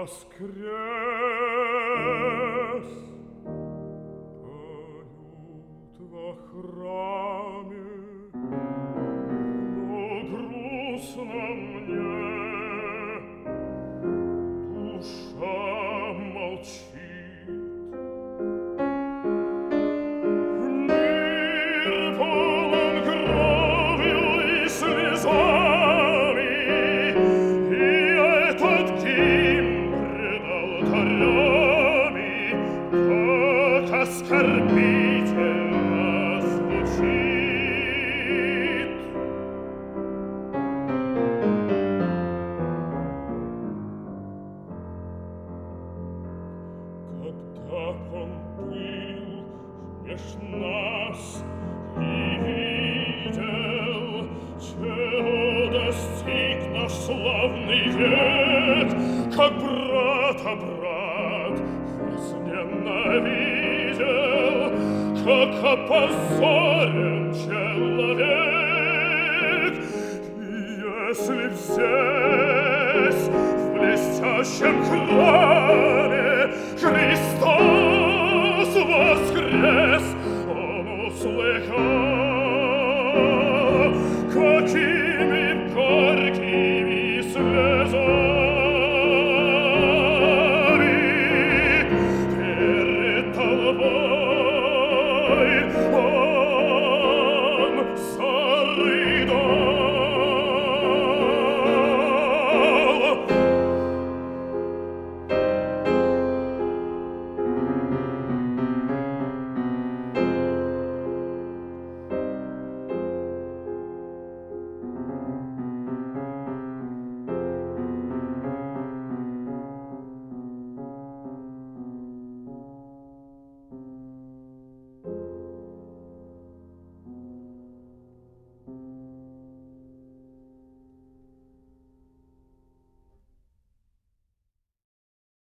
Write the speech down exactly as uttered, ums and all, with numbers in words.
воскрес! Поют во храме, но грустно мне, душа молчит. Мир полон кровью и слезами, и этот гимн пред алтарями как оскорбительно звучит. Когда он был меж нас и видел, чего достиг наш славный век, как брата брат возненавидел, как опозорен человек. И если б здесь, в блестящем храме, Христос воскрес, он услыхал, какими горькими слезами перед толпой